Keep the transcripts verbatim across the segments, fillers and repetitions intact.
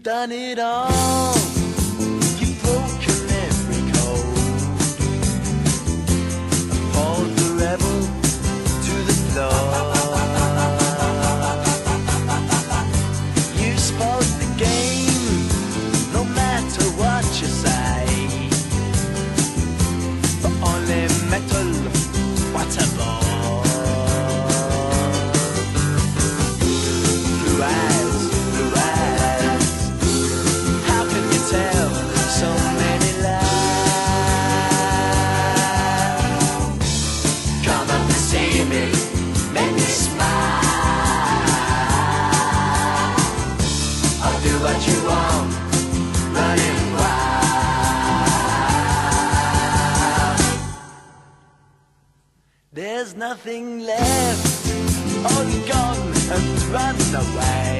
done it all. You've broken every code and pulled the rebel to the floor. You spoke the game, no matter what you say. But only metal, what a bore. Blue eyes, blue eyes, how can you tell so many lies? Come up and see me, make me smile. I'll do what you want, running wild. There's nothing left, all gone and run away.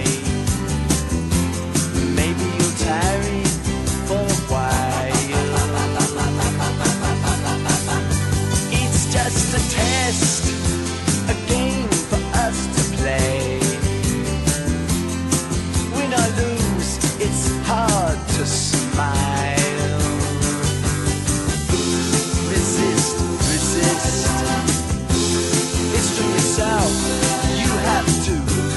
Maybe you'll tarry for a while. It's just a test, a game for us to play. Win or lose, it's hard to smile. Resist, resist. It's from yourself you have to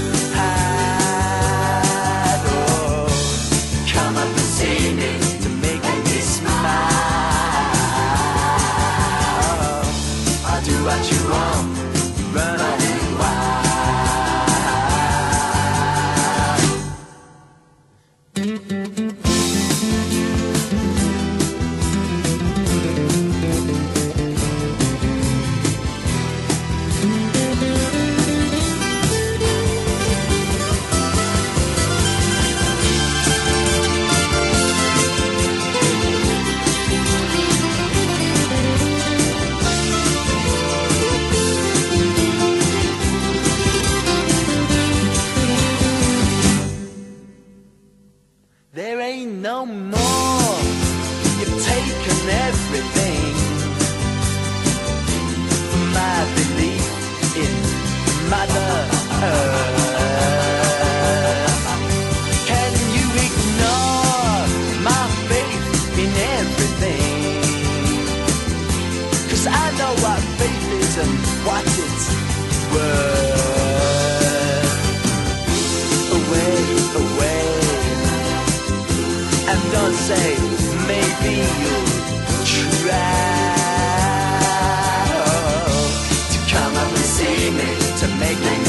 hide. Oh, come up and see me to make me smile. I'll do what you want, running wild. There ain't no more, you've taken everything. My belief in Mother Earth. Can you ignore my faith in everything? 'Cause I know what faith is and what it's worth. Away, away, and don't say maybe you'll try to come up and see me to make me